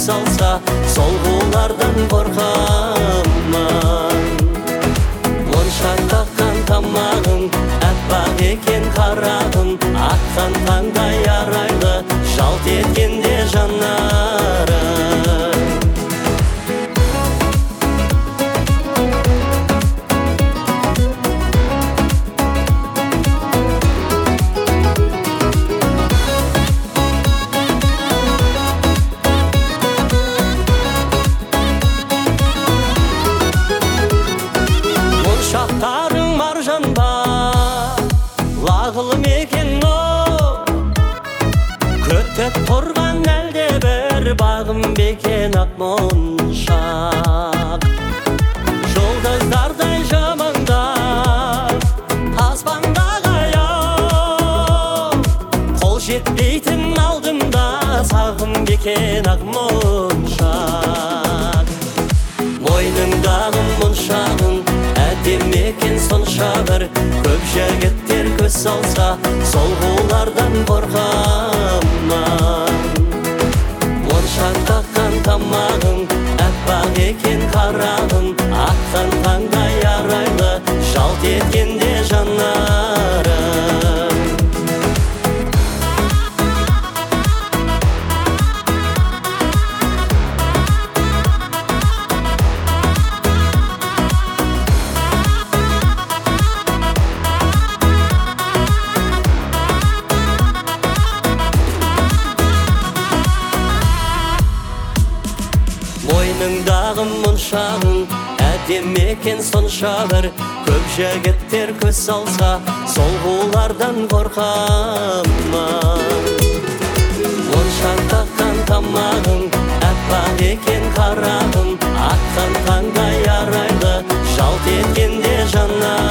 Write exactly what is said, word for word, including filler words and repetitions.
салса, сол қулардан қорқамын. Моншақ таққан тамағың, әппақ екен қарағым, атқан таңдай арайлы, жалт еткенде жанарым. Моншақтарың маржан ба, лағылым екен о, көттеп тұрған әлде бір бағым бекен ақ моншақ. Жұлдыздардай жымыңдап аспандағы аяу, қол жетпейтін алдымда сағым бекен ақ моншақ. Мойныңдағы моншағың әдемі екен сонша бір, көп жігіттер көз салса, сол қулардан қорқамын. Моншақ таққан тамағың, әппақ екен қарағым, атқан таңдай арайлы, жалт еткенде жанарым. Мойныңдағы моншағың әдемі екен сонша бір, көп жігіттер көз салса, сол қулардан қорқамын. Моншақ таққан тамағың, әппақ екен қарағым, атқан таңдай арайлы, жалт еткенде жанарым.